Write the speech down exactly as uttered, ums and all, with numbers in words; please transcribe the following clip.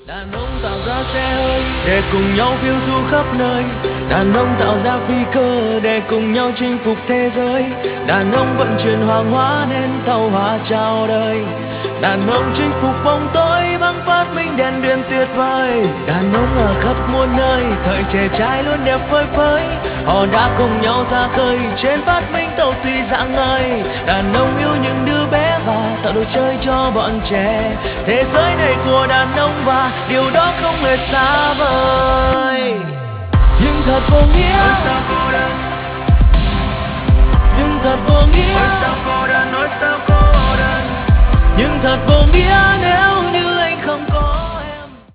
Đàn ông tạo ra xe hơi để cùng nhau phiêu du khắp nơi. Đàn ông tạo ra phi cơ để cùng nhau chinh phục thế giới. Đàn ông vận chuyển hàng hóa nên tàu hỏa chào đời. Đàn ông chinh phục bóng tối bằng phát minh đèn điện tuyệt vời. Đàn ông ở khắp muôn nơi, thời trẻ trai luôn đẹp phơi phới. Họ đã cùng nhau ra khơi trên phát minh tàu thủy dạng ngời. Đàn ông yêu những đứa bé và tạo đồ chơi cho bọn trẻ. Thế giới này của đàn ông và điều đó không hề xa vời. Nhưng thật vô nghĩa, nhưng thật vô nghĩa, nhưng thật vô nghĩa nếu